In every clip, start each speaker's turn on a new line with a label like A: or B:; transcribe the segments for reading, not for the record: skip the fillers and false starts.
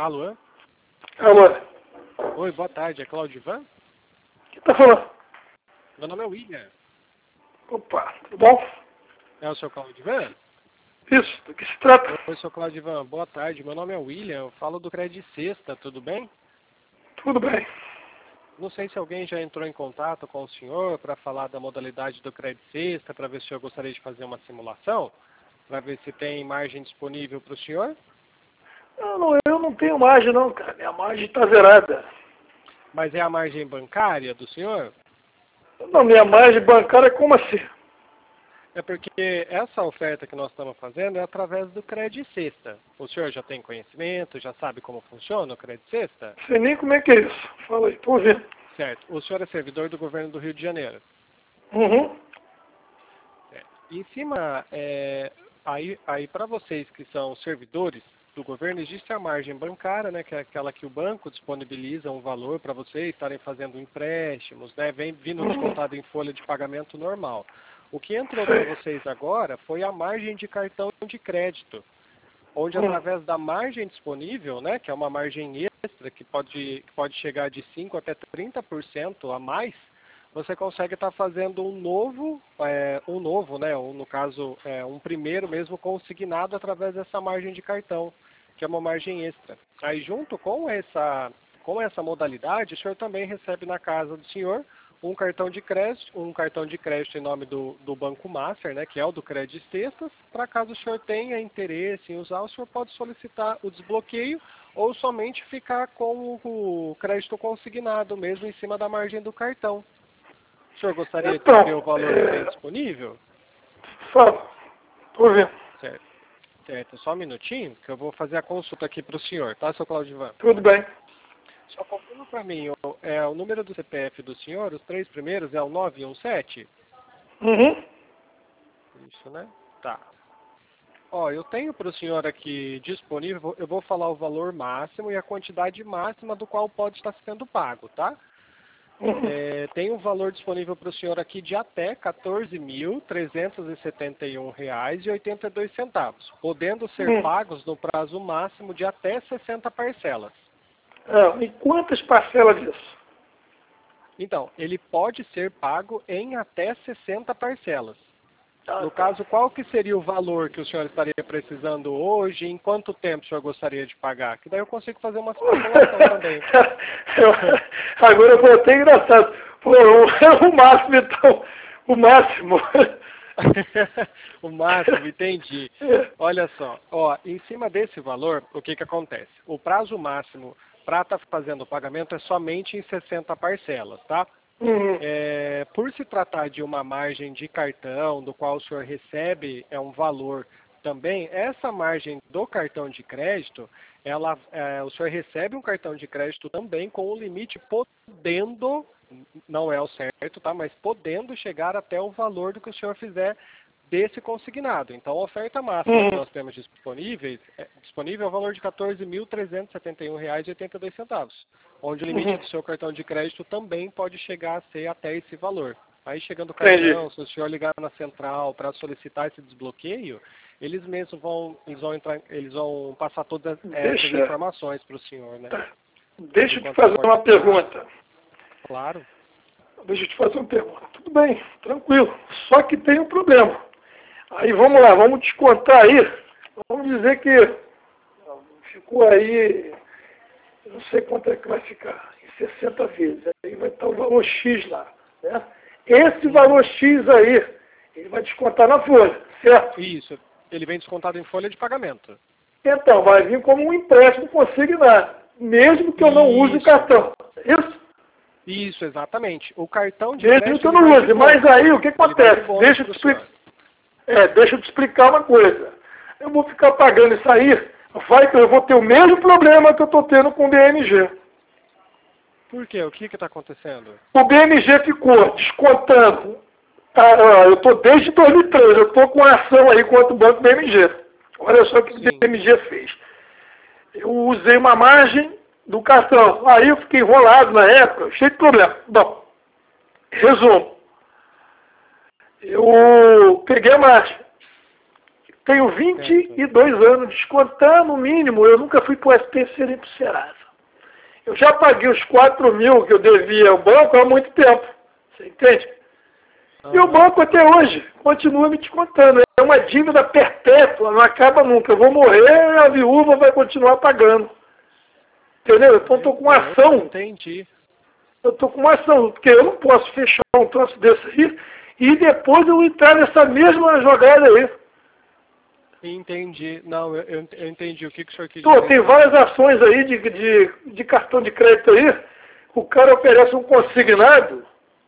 A: Alô?
B: Alô?
A: Oi, boa tarde. É Claudivan?
B: Quem tá falando?
A: Meu nome é William.
B: Opa, tudo bom?
A: É o seu Claudivan?
B: Isso, do que se trata?
A: Oi, seu Claudivan. Boa tarde. Meu nome é William. Eu falo do Crédito Sexta, tudo bem?
B: Tudo bem.
A: Não sei se alguém já entrou em contato com o senhor para falar da modalidade do Crédito Sexta, para ver se o senhor gostaria de fazer uma simulação, para ver se tem margem disponível para o senhor.
B: Eu não tenho margem não, cara. Minha margem tá zerada.
A: Mas é a margem bancária do senhor?
B: Não, minha margem bancária como assim?
A: É porque essa oferta que nós estamos fazendo é através do Crédito Sexta. O senhor já tem conhecimento, já sabe como funciona o Crédito Sexta?
B: Não sei nem como é que é isso. Fala aí, tô ouvindo.
A: Certo. O senhor é servidor do governo do Rio de Janeiro.
B: Uhum.
A: Certo. Em cima, aí para vocês que são servidores do governo, existe a margem bancária, né, que é aquela que o banco disponibiliza um valor para vocês estarem fazendo empréstimos, né, vindo descontado em folha de pagamento normal. O que entrou para vocês agora foi a margem de cartão de crédito, onde através da margem disponível, né, que é uma margem extra que pode chegar de 5 até 30% a mais, você consegue estar fazendo um novo, né, ou no caso, um primeiro mesmo consignado através dessa margem de cartão, que é uma margem extra. Aí junto com essa modalidade, o senhor também recebe na casa do senhor um cartão de crédito em nome do Banco Master, né, que é o do Crédito Sextas, para caso o senhor tenha interesse em usar, o senhor pode solicitar o desbloqueio ou somente ficar com o crédito consignado mesmo em cima da margem do cartão. O senhor gostaria de saber o valor que tem disponível?
B: Fala, tô ouvindo.
A: Certo. Certo. Só um minutinho, que eu vou fazer a consulta aqui para o senhor, tá, seu Claudivan?
B: Tudo bem.
A: Só confirma para mim, o número do CPF do senhor, os 3 primeiros é o 917?
B: Uhum.
A: Isso, né? Tá. Ó, eu tenho para o senhor aqui disponível, eu vou falar o valor máximo e a quantidade máxima do qual pode estar sendo pago, tá? Tem um valor disponível para o senhor aqui de até R$ 14.371,82, podendo ser pagos no prazo máximo de até 60 parcelas.
B: E quantas parcelas disso?
A: Então, ele pode ser pago em até 60 parcelas. No
B: Tá.
A: caso, qual que seria o valor que o senhor estaria precisando hoje? Em quanto tempo o senhor gostaria de pagar? Que daí eu consigo fazer uma simulação também.
B: Agora eu vou até engraçado. Pô, o máximo, então. O máximo.
A: O máximo, entendi. Olha só, ó, em cima desse valor, o que acontece? O prazo máximo para estar fazendo o pagamento é somente em 60 parcelas, tá? Por se tratar de uma margem de cartão, do qual o senhor recebe um valor também, essa margem do cartão de crédito, o senhor recebe um cartão de crédito também com o limite podendo, não é o certo, tá? Mas podendo chegar até o valor do que o senhor fizer desse consignado. Então, a oferta máxima que nós temos disponível é o valor de R$ 14.371,82, onde o limite do seu cartão de crédito também pode chegar a ser até esse valor. Aí, chegando o cartão, se o senhor ligar na central para solicitar esse desbloqueio, eles mesmos vão passar todas essas informações para o senhor, né?
B: Tá. Deixa eu te fazer uma pergunta.
A: Claro.
B: Deixa eu te fazer uma pergunta. Tudo bem, tranquilo. Só que tem um problema. Aí vamos lá, vamos descontar aí. Vamos dizer que ficou aí, eu não sei quanto é que vai ficar, em 60 vezes. Aí vai estar o valor X lá, né? Esse valor X aí, ele vai descontar na folha, certo?
A: Isso, ele vem descontado em folha de pagamento.
B: Então, vai vir como um empréstimo consignado, mesmo que eu não use o cartão. Isso?
A: Isso, exatamente. O cartão de
B: mesmo
A: crédito...
B: que eu não use, mas aí o que acontece? Deixa eu te explicar uma coisa. Eu vou ficar pagando isso aí, eu vou ter o mesmo problema que eu estou tendo com o BMG.
A: Por quê? O que está acontecendo?
B: O BMG ficou descontando. Eu estou desde 2003, eu estou com a ação aí contra o Banco BMG. Olha só o que o BMG fez. Eu usei uma margem do cartão. Aí eu fiquei enrolado na época, cheio de problema. Bom, resumo. Eu peguei a margem. Tenho 22 anos, descontando o mínimo, eu nunca fui para o SPC nem para o Serasa. Eu já paguei os 4 mil que eu devia ao banco há muito tempo, você entende? E o banco até hoje continua me descontando. É uma dívida perpétua, não acaba nunca. Eu vou morrer, a viúva vai continuar pagando. Entendeu? Então eu estou com uma ação.
A: Entendi.
B: Eu estou com uma ação, porque eu não posso fechar um troço desse aí e depois eu entrar nessa mesma jogada aí.
A: Entendi. Não, eu entendi o que o senhor quis dizer.
B: Tem várias ações aí de cartão de crédito aí. O cara oferece um consignado.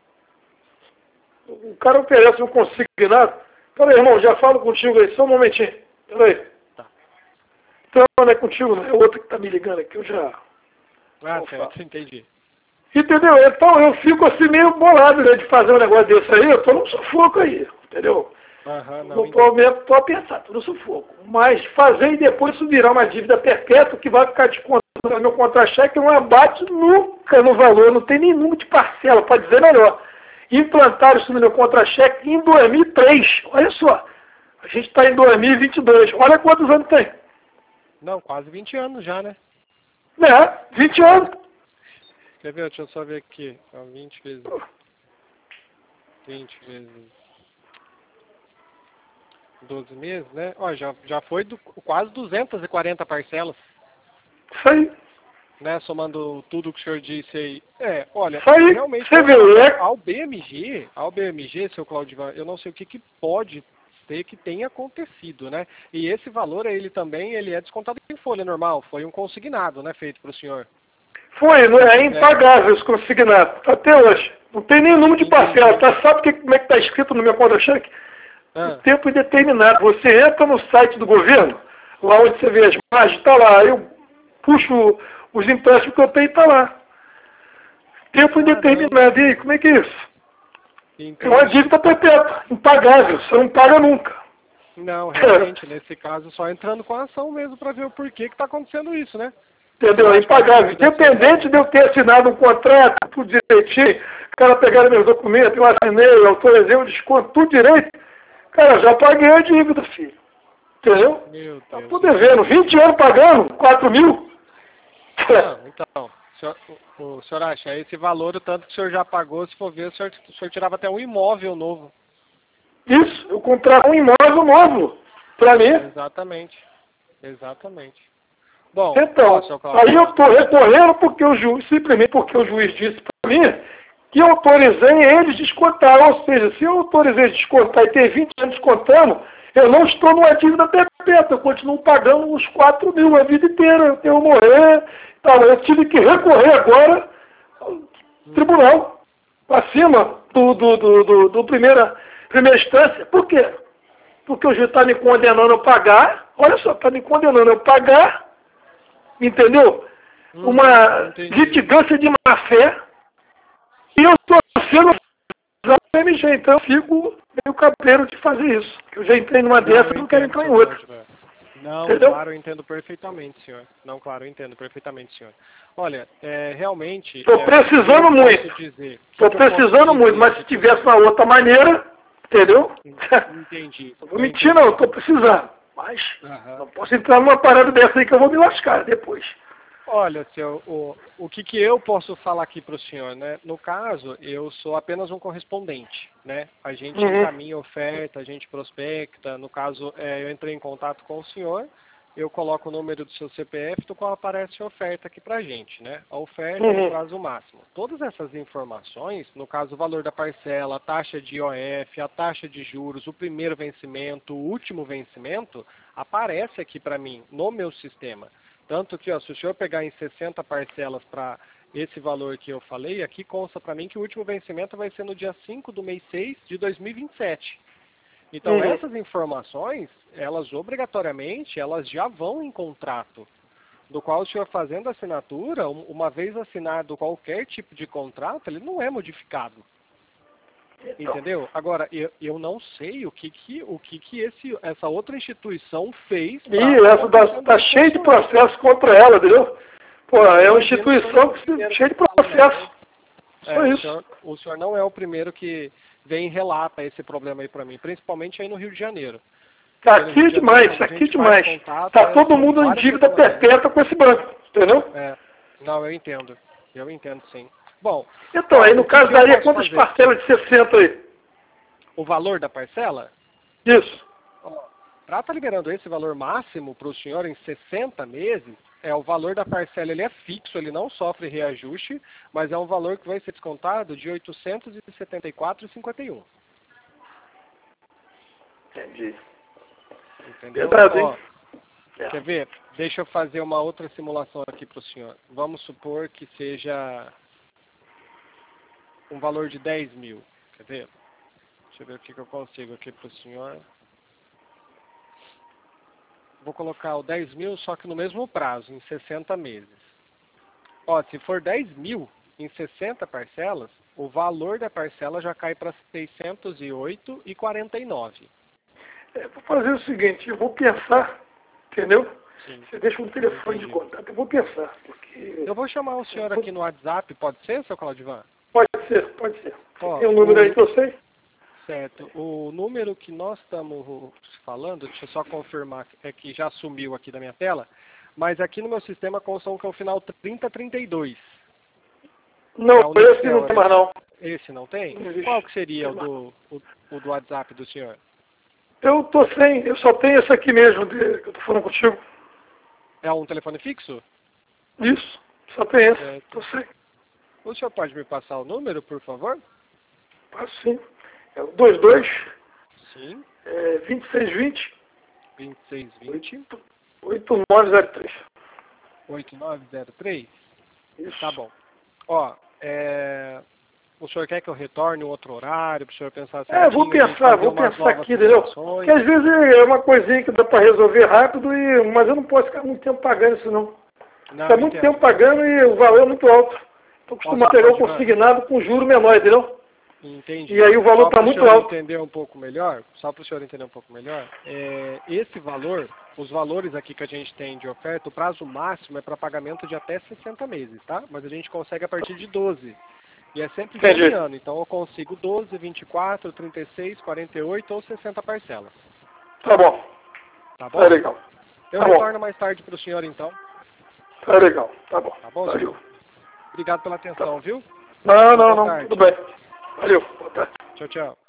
B: Peraí, irmão, já falo contigo aí, só um momentinho. Peraí.
A: Tá.
B: Então não é contigo, não. É outro que está me ligando aqui, eu já...
A: certo, entendi.
B: Entendeu? Então eu fico assim meio bolado, né, de fazer um negócio desse aí, eu tô num sufoco aí, entendeu? Não estou a pensar, tô no sufoco. Mas fazer e depois isso virar uma dívida perpétua que vai ficar descontando no meu contra-cheque não abate nunca no valor, não tem nem número de parcela, para dizer melhor. Implantaram isso no meu contra-cheque em 2003, olha só. A gente está em 2022, olha quantos anos tem.
A: Não, quase 20 anos já, né?
B: 20 anos.
A: Quer ver? Deixa eu só ver aqui. 20 vezes 12 meses, né? Ó, já foi quase 240 parcelas.
B: Isso aí.
A: Né? Somando tudo que o senhor disse aí. Olha,
B: isso aí.
A: realmente,
B: você viu,
A: ao BMG, seu Claudivan, eu não sei o que pode ser que tenha acontecido, né? E esse valor, ele é descontado em folha normal. Foi um consignado, né? Feito para o senhor.
B: Foi, não é impagável esse consignado, até hoje. Não tem nem número de parcela, tá? Sabe como é que está escrito no meu contra-cheque? O tempo indeterminado. Você entra no site do governo, lá onde você vê as margens, está lá. Eu puxo os empréstimos que eu tenho, está lá. Tempo indeterminado. E aí, como é que é isso? Entendi. É uma dívida perpétua, impagável. Você não paga nunca.
A: Não, realmente, nesse caso, só entrando com a ação mesmo para ver o porquê que está acontecendo isso, né?
B: Entendeu? É impagável. Independente de eu ter assinado um contrato, tudo direitinho, o cara pegaram meus documentos, eu assinei, autorizei o desconto, tudo direito, cara, já paguei a dívida, filho. Entendeu?
A: Meu Deus.
B: Tô devendo, 20 anos pagando, 4 mil.
A: Não, então, o senhor acha, esse valor, o tanto que o senhor já pagou, se for ver, o senhor tirava até um imóvel novo.
B: Isso, eu comprava um imóvel novo, para mim.
A: Exatamente. Bom,
B: então, aí eu estou recorrendo simplesmente porque o juiz disse para mim que eu autorizei eles descontar. Ou seja, se eu autorizei eles descontar e ter 20 anos descontando, eu não estou numa dívida perpétua, eu continuo pagando os 4 mil a vida inteira, eu morrer. Então, eu tive que recorrer agora ao tribunal, acima do primeira instância. Por quê? Porque o juiz está me condenando a pagar, olha só, está me condenando a pagar, entendeu? Uma litigância de má-fé, e eu estou sendo acusado do MG, então eu fico meio cabreiro de fazer isso. Eu já entrei numa dessa e não quero entrar em outra.
A: Não,
B: entendeu?
A: Claro, eu entendo perfeitamente, senhor. Não, claro, eu entendo perfeitamente, senhor. Olha, realmente...
B: Estou precisando muito. Estou precisando muito, mas se tivesse uma outra maneira, entendeu?
A: Entendi.
B: Não vou mentir não, estou precisando. Mas não posso entrar numa parada dessa aí que eu vou me lascar depois.
A: Olha, senhor, o que eu posso falar aqui para o senhor, né? No caso, eu sou apenas um correspondente, né? A gente encaminha oferta, a gente prospecta. No caso, eu entrei em contato com o senhor, eu coloco o número do seu CPF, do qual aparece a oferta aqui para a gente, né? A oferta no prazo máximo. Todas essas informações, no caso, o valor da parcela, a taxa de IOF, a taxa de juros, o primeiro vencimento, o último vencimento, aparece aqui para mim, no meu sistema. Tanto que, se o senhor pegar em 60 parcelas para esse valor que eu falei, aqui consta para mim que o último vencimento vai ser no dia 5 do mês 6 de 2027. Então, essas informações, elas obrigatoriamente, elas já vão em contrato, do qual o senhor fazendo a assinatura, uma vez assinado qualquer tipo de contrato, ele não é modificado. Entendeu? Agora, eu não sei o que essa outra instituição fez.
B: Essa está cheia de processos contra ela, entendeu? Pô, é uma instituição cheia de processos. Só isso.
A: O senhor não é o primeiro que vem e relata esse problema aí para mim, principalmente aí no Rio de Janeiro.
B: Tá aqui demais, tá aqui demais. Tá todo mundo em dívida perpétua com esse banco, entendeu?
A: Não, eu entendo sim. Bom,
B: então, aí no caso daria quantas parcelas de 60 aí?
A: O valor da parcela?
B: Isso.
A: Para estar liberando esse valor máximo para o senhor em 60 meses, o valor da parcela ele é fixo, ele não sofre reajuste, mas é um valor que vai ser descontado de R$ 874,51.
B: Entendi.
A: Entendeu?
B: Verdade, hein?
A: Quer ver? Deixa eu fazer uma outra simulação aqui para o senhor. Vamos supor que seja um valor de 10 mil. Quer ver? Deixa eu ver o que eu consigo aqui para o senhor. Vou colocar o 10 mil, só que no mesmo prazo, em 60 meses. Se for 10 mil em 60 parcelas, o valor da parcela já cai para R$ 608,49.
B: Vou fazer o seguinte, eu vou pensar, entendeu?
A: Sim.
B: Você deixa um telefone de contato, eu vou pensar, porque...
A: Eu vou chamar o senhor aqui no WhatsApp, pode ser, seu Claudivan?
B: Pode ser. Tem um número aí que eu sei?
A: Certo. O número que nós estamos falando, deixa eu só confirmar, é que já sumiu aqui da minha tela, mas aqui no meu sistema consta que é o final 3032.
B: Não, esse não tem mais não.
A: Esse não tem? Qual que seria o do WhatsApp do senhor?
B: Eu tô sem, eu só tenho esse aqui mesmo, que eu tô falando contigo.
A: É um telefone fixo?
B: Isso, só tem esse, tô sem.
A: O senhor pode me passar o número, por favor?
B: Passo sim. É o 22
A: sim.
B: 2620
A: 2620
B: 8903.
A: 8903?
B: Isso.
A: Tá bom. O senhor quer que eu retorne um outro horário, para o senhor pensar certinho?
B: Vou pensar aqui, entendeu? Porque às vezes é uma coisinha que dá para resolver rápido, mas eu não posso ficar muito tempo pagando isso não. Ficar muito tempo pagando e o valor é muito alto. Estou acostumado a pegar o consignado com juro menor, entendeu?
A: Entendi.
B: E aí o valor está muito alto.
A: Só para o senhor entender um pouco melhor, esse valor, os valores aqui que a gente tem de oferta, o prazo máximo é para pagamento de até 60 meses, tá? Mas a gente consegue a partir de 12. E é sempre de ano, então eu consigo 12, 24, 36, 48 ou 60 parcelas.
B: Tá bom.
A: Tá bom?
B: Tá legal.
A: Eu retorno mais tarde para o senhor, então.
B: Tá legal, tá bom.
A: Tá bom, senhor? Obrigado pela atenção, viu?
B: Não, tudo bem. Valeu, boa tarde.
A: Tchau, tchau.